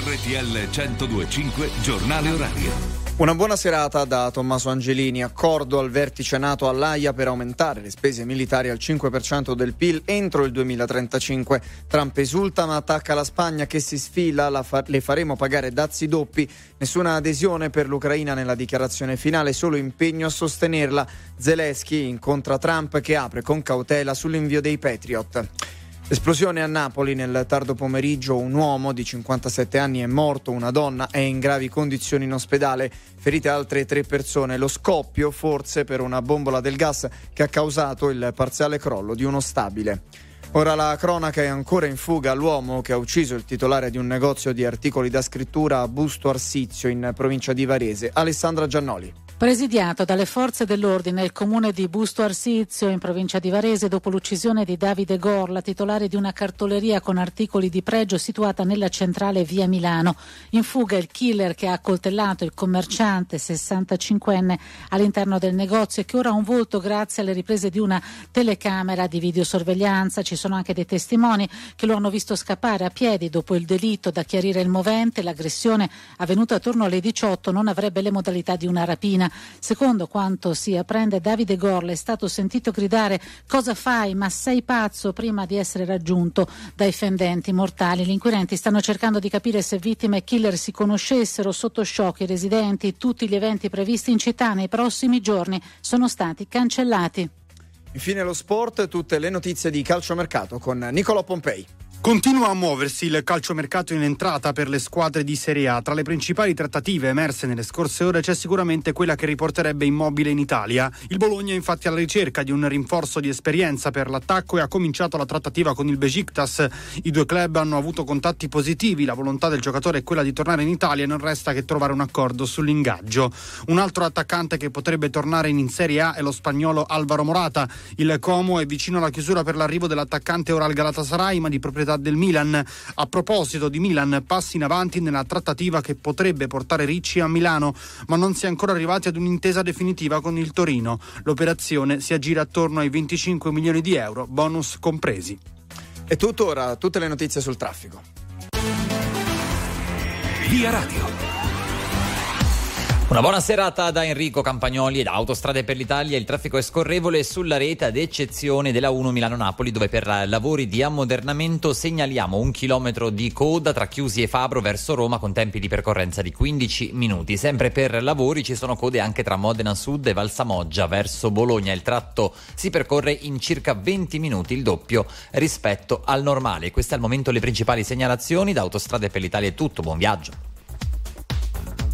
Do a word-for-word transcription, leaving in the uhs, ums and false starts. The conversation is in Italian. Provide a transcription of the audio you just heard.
R T L centodue e cinque Giornale Orario. Una buona serata da Tommaso Angelini. Accordo al vertice NATO all'Aia per aumentare le spese militari al cinque per cento del P I L entro il duemilatrentacinque. Trump esulta ma attacca la Spagna che si sfila, la fa- le faremo pagare dazi doppi. Nessuna adesione per l'Ucraina nella dichiarazione finale, solo impegno a sostenerla. Zelensky incontra Trump che apre con cautela sull'invio dei Patriot. Esplosione a Napoli nel tardo pomeriggio, un uomo di cinquantasette anni è morto, una donna è in gravi condizioni in ospedale, ferite altre tre persone. Lo scoppio forse per una bombola del gas che ha causato il parziale crollo di uno stabile. Ora la cronaca è ancora in fuga. L'uomo che ha ucciso il titolare di un negozio di articoli da scrittura a Busto Arsizio in provincia di Varese. Alessandra Giannoli. Presidiato dalle forze dell'ordine il comune di Busto Arsizio in provincia di Varese dopo l'uccisione di Davide Gorla, titolare di una cartoleria con articoli di pregio situata nella centrale via Milano. In fuga il killer che ha accoltellato il commerciante sessantacinquenne all'interno del negozio e che ora ha un volto grazie alle riprese di una telecamera di videosorveglianza. Ci sono anche dei testimoni che lo hanno visto scappare a piedi dopo il delitto. Da chiarire il movente, l'aggressione avvenuta attorno alle diciotto non avrebbe le modalità di una rapina. Secondo quanto si apprende, Davide Gorla è stato sentito gridare "cosa fai, ma sei pazzo?" prima di essere raggiunto dai fendenti mortali. Gli inquirenti stanno cercando di capire se vittime e killer si conoscessero. Sotto shock i residenti. Tutti gli eventi previsti in città nei prossimi giorni sono stati cancellati. Infine lo sport, tutte le notizie di calciomercato con Nicolò Pompei. Continua a muoversi il calciomercato in entrata per le squadre di Serie A. Tra le principali trattative emerse nelle scorse ore c'è sicuramente quella che riporterebbe Immobile in Italia. Il Bologna è infatti alla ricerca di un rinforzo di esperienza per l'attacco e ha cominciato la trattativa con il Besiktas. I due club hanno avuto contatti positivi, la volontà del giocatore è quella di tornare in Italia e non resta che trovare un accordo sull'ingaggio. Un altro attaccante che potrebbe tornare in Serie A è lo spagnolo Alvaro Morata. Il Como è vicino alla chiusura per l'arrivo dell'attaccante ora al Galatasaray, ma di proprietà del Milan. A proposito di Milan, passi in avanti nella trattativa che potrebbe portare Ricci a Milano, ma non si è ancora arrivati ad un'intesa definitiva con il Torino. L'operazione si aggira attorno ai venticinque milioni di euro, bonus compresi. E tutto ora, tutte le notizie sul traffico. Via Radio. Una buona serata da Enrico Campagnoli e da Autostrade per l'Italia. Il traffico è scorrevole sulla rete ad eccezione della uno Milano-Napoli, dove per lavori di ammodernamento segnaliamo un chilometro di coda tra Chiusi e Fabro verso Roma con tempi di percorrenza di quindici minuti. Sempre per lavori ci sono code anche tra Modena Sud e Valsamoggia verso Bologna. Il tratto si percorre in circa venti minuti, il doppio rispetto al normale. Queste al momento le principali segnalazioni. Da Autostrade per l'Italia è tutto, buon viaggio.